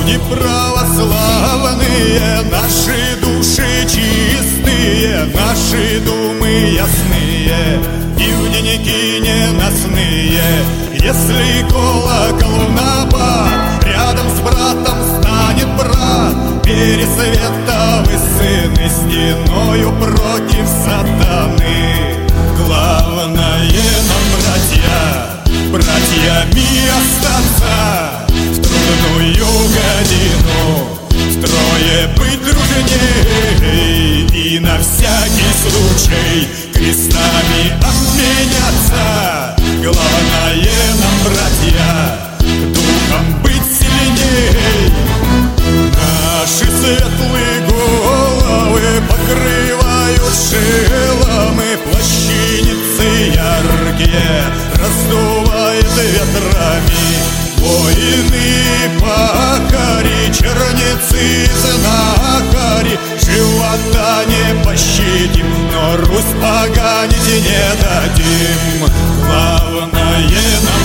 Люди православные, наши души чистые, наши думы ясные, и в денеки ненастные. Если колокол в набат, рядом с братом станет брат, Пересветовы сыны стеною против сатаны. Главное нам, братьями остаться в трудную годину, втрое быть дружней и на всякий случай крестами обменяться. Главное нам, братья, духом быть сильней. Наши светлые головы покрывают шеломы, плащаницы яркие раздувает ветрами. Воины пахари, черницы знахари, живота не пощадим, но Русь поганить не дадим. Главное нам,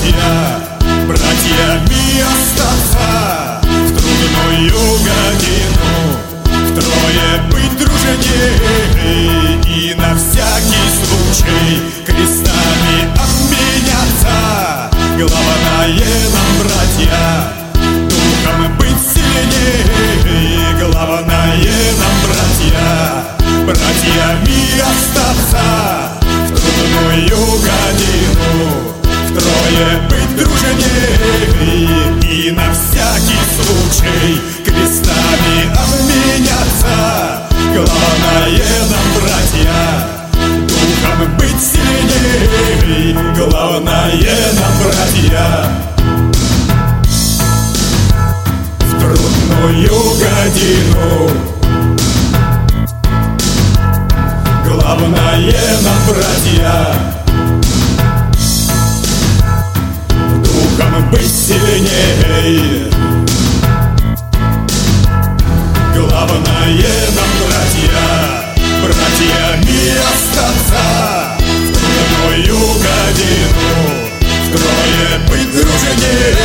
братьями остаться в трудную годину, втрое быть дружней и на всякий случай крестами обменяться. Главное нам, братья, духом быть сильней. Главное нам, братьями остаться в трудную годину, втрое быть дружней и на всякий случай крестами обменяться. Главное нам, братья, духом быть сильней. Главное нам, братья, в трудную годину. Главное нам, братья, духом быть сильней. Главное нам, братьями остаться в трудную годину, втрое быть дружней